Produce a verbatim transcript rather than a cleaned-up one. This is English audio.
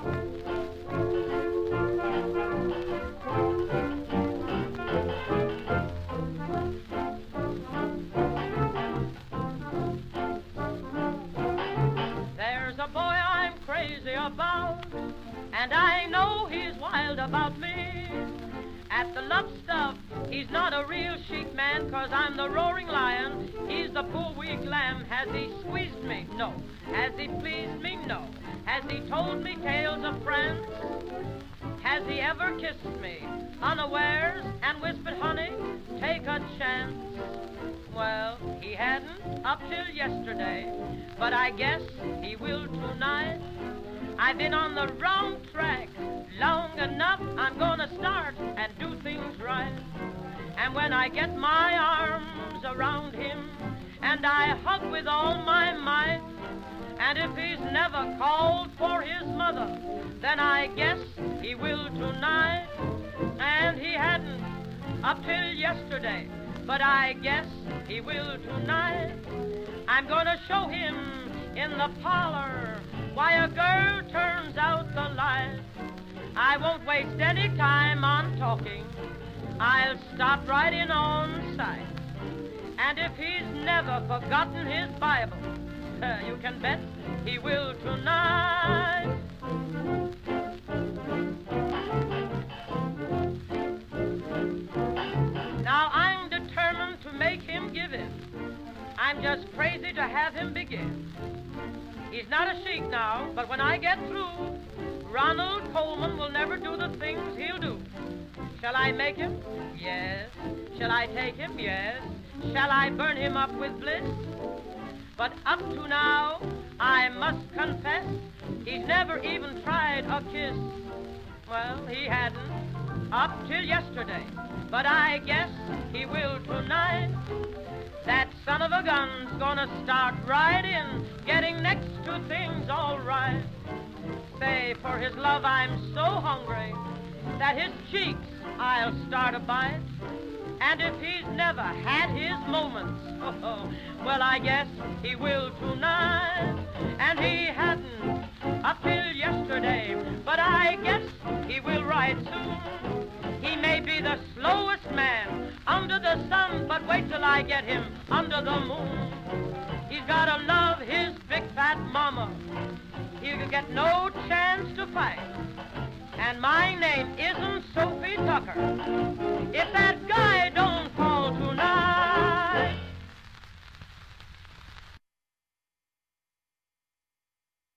There's a boy I'm crazy about, and I know he's wild about me. At the love stuff, he's not a real chic man, 'cause I'm the roaring lion, he's the poor weak lamb. Has he squeezed me? No. Has he pleased me? No. Has he told me tales of friends? Has he ever kissed me unawares and whispered, honey, take a chance? Well, he hadn't up till yesterday, but I guess he will tonight. I've been on the wrong track long enough. I'm gonna start and do things right. And when I get my arms around him and I hug with all my might, and if he's never called for his mother, then I guess he will tonight. And he hadn't up till yesterday, but I guess he will tonight. I'm gonna show him in the parlor why a girl turns out the light. I won't waste any time on talking. I'll stop right in on sight. And if he's never forgotten his Bible, uh, you can bet he will tonight. Now I'm determined to make him give in. I'm just crazy to have him begin. He's not a sheik now, but when I get through, Ronald Coleman will never do the things he'll do. Shall I make him? Yes. Shall I take him? Yes. Shall I burn him up with bliss? But up to now, I must confess, he's never even tried a kiss. Well, he hadn't up till yesterday, but I guess he will tonight. That son of a gun's gonna start right in, getting next to things all right. Say, for his love I'm so hungry that his cheeks I'll start a bite. And if he's never had his moments, oh, well, I guess he will tonight. And he hadn't up till yesterday, but I guess he will right soon. He may be the slowest man under the sun, but wait till I get him under the moon. He's gotta love his big fat mama. He'll get no chance to fight. And my name isn't Sophie Tucker if that guy don't call tonight.